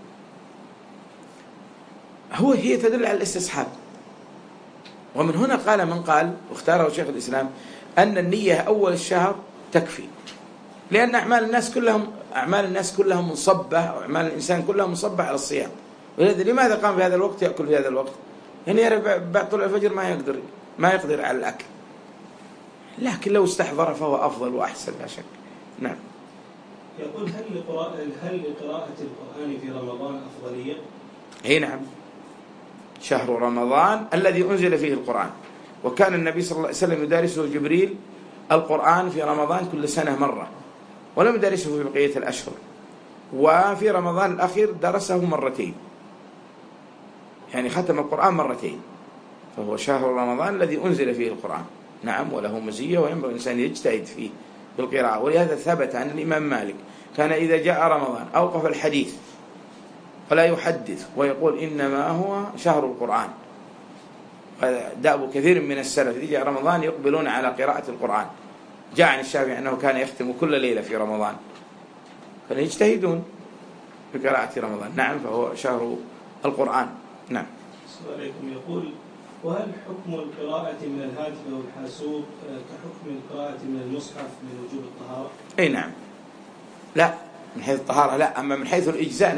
هي تدل على الاستصحاب، ومن هنا قال من قال واختاره شيخ الإسلام أن النية أول الشهر تكفي، لأن أعمال الناس كلها منصبة، أو أعمال الإنسان كلها منصبة على الصيام. ولذا لماذا قام في هذا الوقت يأكل في هذا الوقت؟ يعني بعد طلوع الفجر ما يقدر على الأكل، لكن لو استحضر فهو أفضل وأحسن لا شك. نعم. يقول: هل لقراءة القرآن في رمضان أفضلية؟ أي نعم، شهر رمضان الذي أنزل فيه القرآن، وكان النبي صلى الله عليه وسلم يدارسه جبريل القرآن في رمضان كل سنة مرة، ولم يدرسه في بقية الأشهر، وفي رمضان الأخير درسه مرتين، يعني ختم القرآن مرتين، فهو شهر رمضان الذي أنزل فيه القرآن. نعم، وله مزية وينبغي الإنسان يجتهد فيه بالقراءة. ولهذا ثبت عن الإمام مالك كان إذا جاء رمضان أوقف الحديث ولا يحدث ويقول إنما هو شهر القرآن. دأب كثير من السلف إذا جاء رمضان يقبلون على قراءة القرآن. جاء عن الشافعي أنه كان يختم كل ليلة في رمضان، كانوا يجتهدون بقراءة رمضان. نعم، فهو شهر القرآن. نعم. السلام عليكم. يقول: وهل حكم القراءة من الهاتف أو الحاسوب كحكم القراءة من المصحف من وجوب الطهارة؟ أي نعم. لا، من حيث الطهارة لا، أما من حيث الإجزاء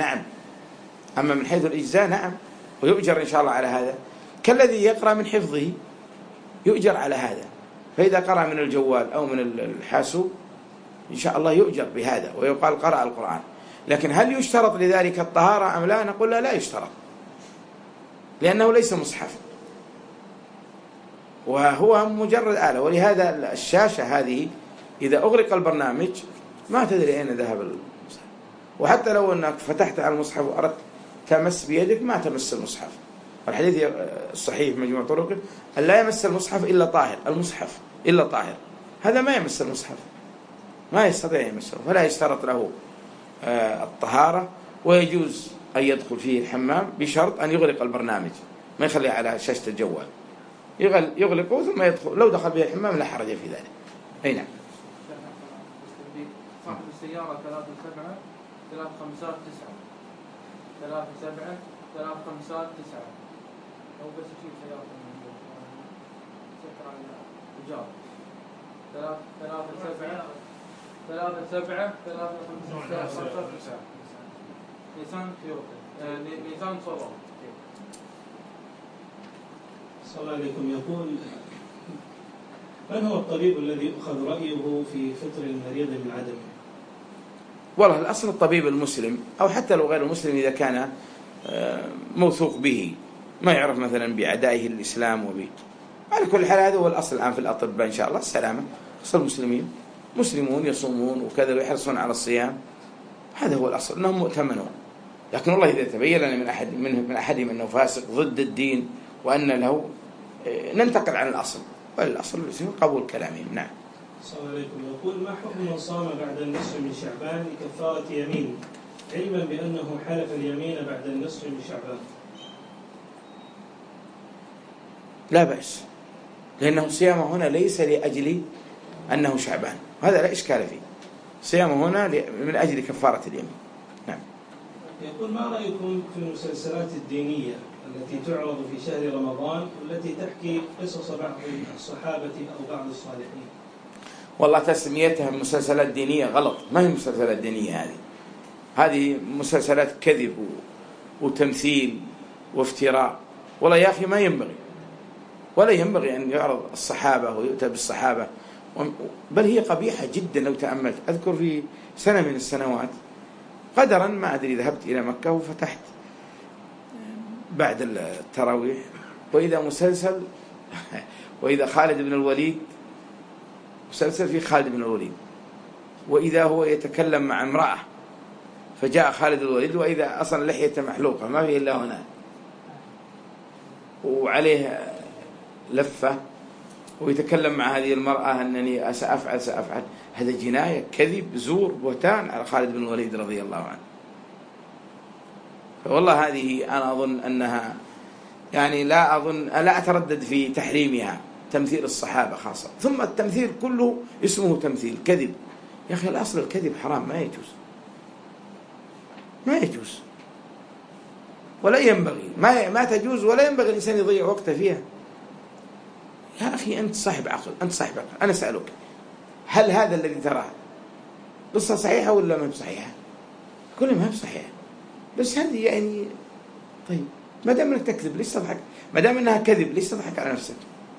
نعم، ويؤجر إن شاء الله على هذا، كالذي يقرأ من حفظه يؤجر على هذا. فإذا قرأ من الجوال أو من الحاسوب إن شاء الله يؤجر بهذا ويقال قرأ القرآن. لكن هل يشترط لذلك الطهارة أم لا؟ نقول لا يشترط، لأنه ليس مصحف، وهو مجرد آلة. ولهذا الشاشة هذه إذا أغلق البرنامج ما تدري أين ذهب المصحف، وحتى لو أنك فتحت على المصحف وأردت تمس بيدك ما تمس المصحف. الحديث الصحيح مجموع طرقه أن لا يمس المصحف إلا طاهر، المصحف إلا طاهر، هذا ما يمس المصحف، ما يستطيع يمسه، فلا يشترط له الطهارة. ويجوز أن يدخل فيه الحمام بشرط أن يغلق البرنامج، ما يخليه على شاشة الجوال، يغلقه ثم يدخل. لو دخل به الحمام لا حرج في ذلك. أي نعم. صاحب السيارة 3-7 3-5-9 3-7 3-5-9 أو بس يشيل سيارة سكر على الإيجار 3-7 3-7 3-5-9 نيسان نيسان صبر. صلى الله عليكم. يقول: من هو الطبيب الذي يؤخذ رأيه في فطر المريض من عدمه؟ والله الأصل الطبيب المسلم، أو حتى لو غير المسلم إذا كان موثوق به، ما يعرف مثلا بأعدائه الإسلام على كل حال هذا هو الأصل الآن في الأطباء إن شاء الله السلامة. أصل المسلمين مسلمون يصومون وكذا ويحرصون على الصيام، هذا هو الأصل أنهم مؤتمنون. لكن والله إذا تبين لنا من أحدهم أنه فاسق ضد الدين وأن له، ننتقل عن الأصل، والأصل قبول كلامهم. نعم. السلام عليكم. يقول: ما حكم من صام بعد النصف من شعبان لكفارة يمين علما بأنه حلف اليمين بعد النصف من شعبان؟ لا بأس، لأنه صيامه هنا ليس لأجل أنه شعبان، هذا لا إشكال فيه. صيامه هنا من أجل كفارة اليمين. نعم. يقول: ما رأيكم في المسلسلات الدينية التي تعرض في شهر رمضان والتي تحكي قصص بعض الصحابة أو بعض الصالحين؟ والله تسميتها مسلسلات دينية غلط، ما هي مسلسلات دينية هذه مسلسلات كذب وتمثيل وافتراء. والله يا أخي ما ينبغي، ولا ينبغي أن يعرض الصحابة ويؤتى بالصحابة، بل هي قبيحة جدا. لو تأملت، أذكر في سنة من السنوات قدرا ما أدري ذهبت إلى مكة وفتحت بعد التراويح، وإذا مسلسل وإذا خالد بن الوليد، مسلسل في خالد بن الوليد، وإذا هو يتكلم مع امرأة، فجاء خالد الوليد وإذا أصلا لحية محلوقة ما فيه إلا هنا، وعليه لفة، ويتكلم مع هذه المرأة أنني سأفعل. هذا جناية، كذب، زور، بهتان على خالد بن الوليد رضي الله عنه. فوالله هذه أنا أظن أنها يعني لا أتردد في تحريمها، تمثيل الصحابة خاصة. ثم التمثيل كله اسمه تمثيل، كذب. يا أخي الأصل الكذب حرام، ما يجوز ولا ينبغي، ما تجوز ولا ينبغي الإنسان يضيع وقته فيها. يا أخي أنت صاحب عقل، أنا أسألك، هل هذا الذي تراه قصة صحيحة ولا ما بصحيحة؟ كلها ما بصحيحة، بس هذه يعني طيب، ما دام انك تكذب ليش تضحك؟ ما دام انها كذب ليش تضحك على نفسك؟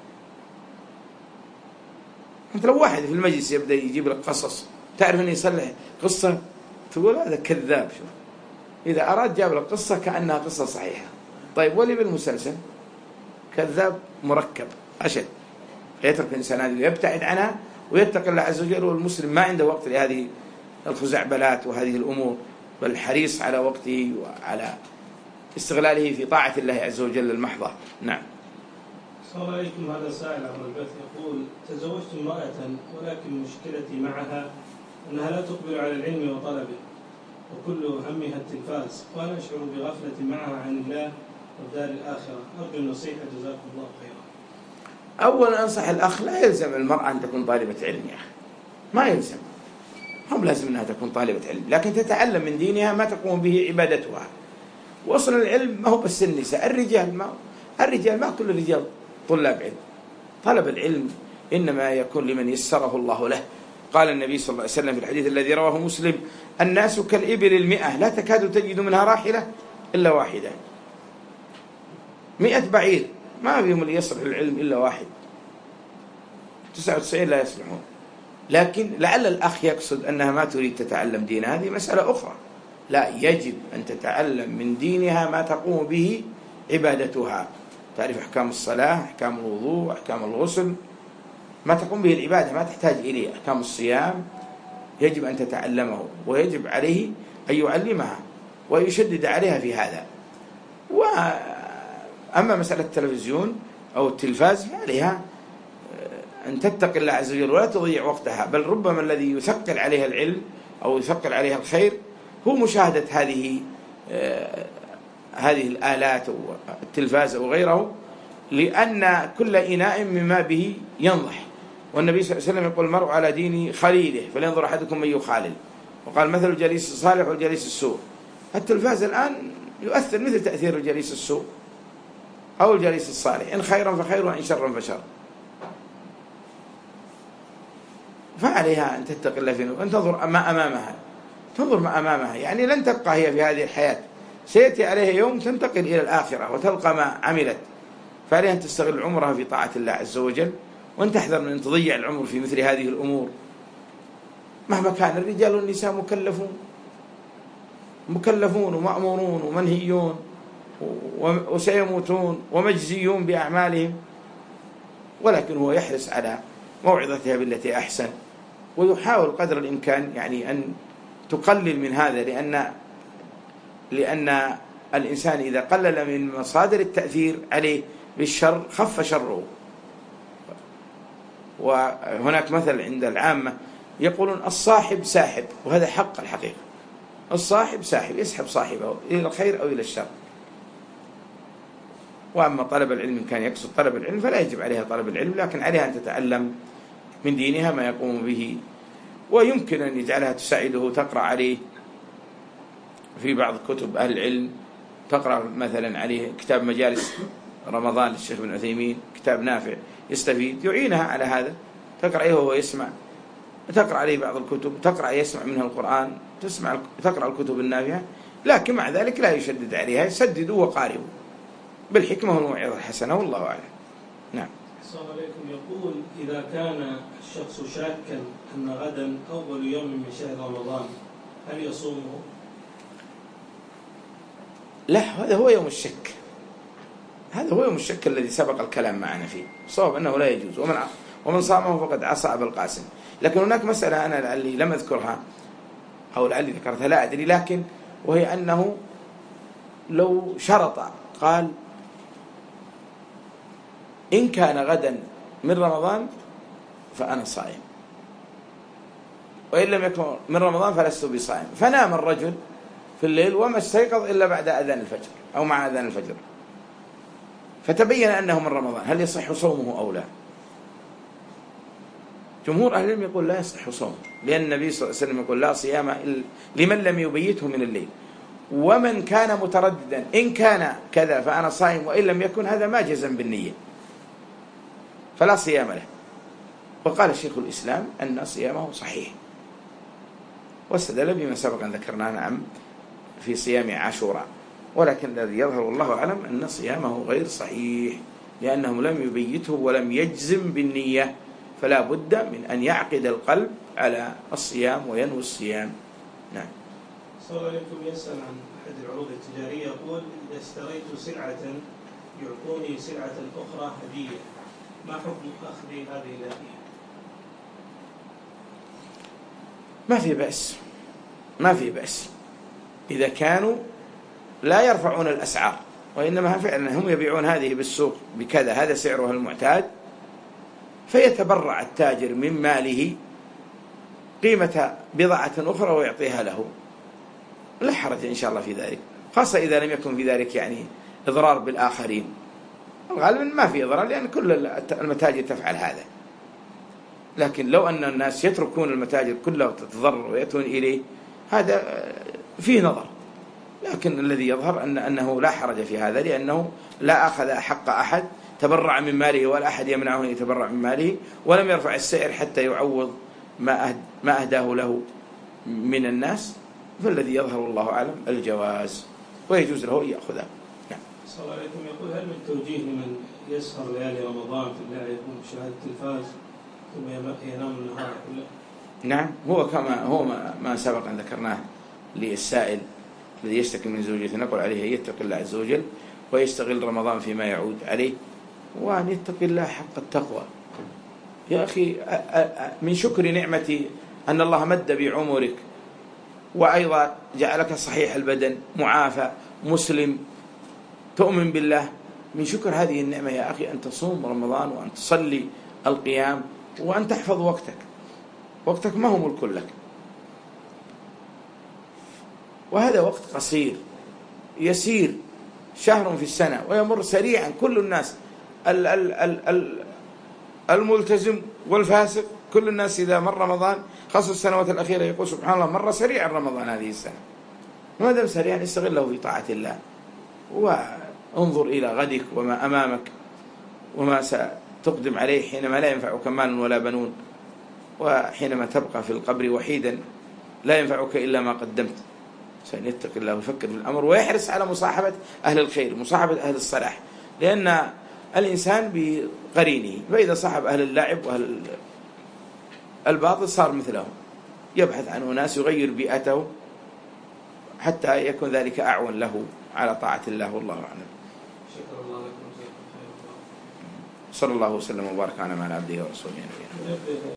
انت لو واحد في المجلس يبدا يجيب لك قصص، تعرف انه يصلح قصة، تقول هذا كذاب. شوف، اذا اراد جاب لك قصة كأنها قصة صحيحة. طيب ولي بالمسلسل كذاب مركب أشد، يترك الإنسان هذه ويبتعد عنها ويتقي الله عز وجل. والمسلم ما عنده وقت لهذه الخزعبلات وهذه الأمور، بل حريص على وقته وعلى استغلاله في طاعة الله عز وجل المحضة. نعم. السلام عليكم. هذا سائل عبر البث يقول: تزوجت امرأة ولكن مشكلتي معها أنها لا تقبل على العلم وطلبه، وكل همها التلفاز، وأنا أشعر بغفلة معها عن الله والدار الآخرة. أرجو النصيحة، جزاكم الله خيرا. أولا أنصح الأخ، لا يلزم المرأة أن تكون طالبة علم يا أخي، ما يلزم، هم لازم أنها تكون طالبة علم، لكن تتعلم من دينها ما تقوم به عبادتها. وأصل العلم ما هو بس النساء، الرجال ما كل الرجال طلاب علم. طلب العلم إنما يكون لمن يسره الله له. قال النبي صلى الله عليه وسلم في الحديث الذي رواه مسلم: الناس كالإبل 100 لا تكاد تجد منها راحلة إلا واحدة. 100 بعير ما بهم اللي يصلح العلم إلا واحد، 99 لا يصلحون. لكن لعل الأخ يقصد أنها ما تريد تتعلم دينها، هذه مسألة أخرى. لا، يجب أن تتعلم من دينها ما تقوم به عبادتها، تعرف أحكام الصلاة، أحكام الوضوء، أحكام الغسل، ما تقوم به العبادة، ما تحتاج إليه. أحكام الصيام يجب أن تتعلمه، ويجب عليه أن يعلمها ويشدد عليها في هذا. وأما مسألة التلفزيون أو التلفاز فعليها أن تتقي الله عز وجل ولا تضيع وقتها، بل ربما الذي يثقل عليها العلم أو يثقل عليها الخير هو مشاهدة هذه الآلات والتلفاز أو غيره، لأن كل إناء مما به ينضح. والنبي صلى الله عليه وسلم يقول: المرء على دين خليله فلينظر أحدكم من يخالل. وقال: مثل الجليس الصالح والجليس السوء. التلفاز الآن يؤثر مثل تأثير الجليس السوء أو الجليس الصالح، إن خيرا فخير وإن شرا فشر. فعليها أن تتقي الله في أن تنظر ما أمامها، تنظر ما أمامها، يعني لن تبقى هي في هذه الحياة، سيأتي عليها يوم تنتقل إلى الآخرة وتلقى ما عملت، فعليها أن تستغل عمرها في طاعة الله عز وجل، وأن تحذر من أن تضيع العمر في مثل هذه الأمور. مهما كان الرجال والنساء مكلفون ومأمورون ومنهيون وسيموتون ومجزيون بأعمالهم، ولكن هو يحرص على موعظتها بالتي أحسن، ويحاول قدر الإمكان يعني أن تقلل من هذا، لأن الإنسان إذا قلل من مصادر التأثير عليه بالشر خف شره. وهناك مثل عند العامة يقولون الصاحب ساحب، وهذا حق الحقيقة، الصاحب ساحب يسحب صاحبه إلى الخير أو إلى الشر. وأما طلب العلم إن كان يقصد طلب العلم فلا يجب عليها طلب العلم، لكن عليها أن تتعلم من دينها ما يقوم به، ويمكن أن يجعلها تساعده تقرأ عليه في بعض كتب أهل العلم، تقرأ مثلا عليه كتاب مجالس رمضان للشيخ بن عثيمين، كتاب نافع يستفيد، يعينها على هذا، تقرأ عليه وهو يسمع، تقرأ عليه بعض الكتب، تقرأ يسمع منها القرآن، تقرأ الكتب النافعة، لكن مع ذلك لا يشدد عليها، يسددوا وقاربوا بالحكمة والموعظة الحسنة، والله أعلم. نعم. السلام عليكم. يقول إذا كان الشخص شاكا أن غدا أول يوم من شهر رمضان هل يصومه؟ لا، هذا هو يوم الشك، هذا هو يوم الشك الذي سبق الكلام معنا فيه، صواب أنه لا يجوز، ومن صامه فقد عصى أبا القاسم. لكن هناك مسألة أنا لعلي لم أذكرها أو لعلي ذكرتها لا أدري، لكن وهي أنه لو شرط قال إن كان غدا من رمضان فأنا صائم، وإن لم يكن من رمضان فلست بصائم، فنام الرجل في الليل وما استيقظ إلا بعد أذان الفجر أو مع أذان الفجر، فتبين أنه من رمضان، هل يصح صومه أو لا؟ جمهور أهل العلم يقول لا يصح صومه، لأن النبي صلى الله عليه وسلم يقول لا صيام لمن لم يبيته من الليل، ومن كان مترددا إن كان كذا فأنا صائم وإن لم يكن، هذا ما جزم بالنية فلا صيام له. وقال شيخ الإسلام أن صيامه صحيح، واستدل بما سبق أن ذكرناه نعم في صيام عاشوراء، ولكن الذي يظهر والله أعلم أن صيامه غير صحيح، لأنه لم يبيته ولم يجزم بالنية، فلا بد من أن يعقد القلب على الصيام وينوي الصيام. نعم. صلى الله عليكم. يسأل عن أحد العروض التجارية، يقول إذا اشتريت سلعة يعطوني سلعة أخرى هدية، ما حكم أخذ هذه الهدية؟ ما في بأس إذا كانوا لا يرفعون الأسعار، وإنما فعلا هم يبيعون هذه بالسوق بكذا، هذا سعرها المعتاد، فيتبرع التاجر من ماله قيمة بضاعة أخرى ويعطيها له، لا حرج إن شاء الله في ذلك، خاصة إذا لم يكن في ذلك يعني إضرار بالآخرين. غالبا ما في إضرار لأن كل المتاجر تفعل هذا، لكن لو أن الناس يتركون المتاجر كلها وتتضرر ويأتون إليه هذا فيه نظر، لكن الذي يظهر أنه لا حرج في هذا، لأنه لا أخذ حق أحد، تبرع من ماله ولا أحد يمنعه أن يتبرع من ماله، ولم يرفع السعر حتى يعوض ما أهداه له من الناس، فالذي يظهر والله أعلم الجواز، ويجوز له أن يأخذها. نعم. صلى الله عليكم. يقول هل من توجيه لمن يسهر ليالي رمضان في اللعب ومشاهدة التلفاز ثم ينام النهار كله؟ نعم، هو ما سبق أن ذكرناه للسائل الذي يشتكي من زوجته، نقول عليه يتقي الله عز وجل ويستغل رمضان فيما يعود عليه، وأن يتقي الله حق التقوى. يا أخي من شكر نعمتي أن الله مد بعمرك، وأيضا جعلك صحيح البدن معافى مسلم تؤمن بالله، من شكر هذه النعمة يا أخي أن تصوم رمضان وأن تصلي القيام وأن تحفظ وقتك ما هو ملك لك، وهذا وقت قصير يسير، شهر في السنة ويمر سريعا. كل الناس الملتزم والفاسق كل الناس إذا مر رمضان خاصة السنوات الأخيرة يقول سبحان الله مر سريعا رمضان هذه السنة، ما دام سريعا استغله في طاعة الله، وانظر إلى غدك وما أمامك وما ستقدم عليه حينما لا ينفعك مال ولا بنون، وحينما تبقى في القبر وحيدا لا ينفعك إلا ما قدمت. إنسان يتق الله ويفكر في الأمر ويحرص على مصاحبة أهل الخير، مصاحبة أهل الصلاح، لأن الإنسان بقرينه، فإذا صاحب أهل اللعب وأهل الباطل صار مثلهم، يبحث عن أناس يغير بيئته حتى يكون ذلك أعون له على طاعة الله، والله أعلم. شكر الله لكم. صلى الله وسلم وبارك على عبده ورسوله نبينا.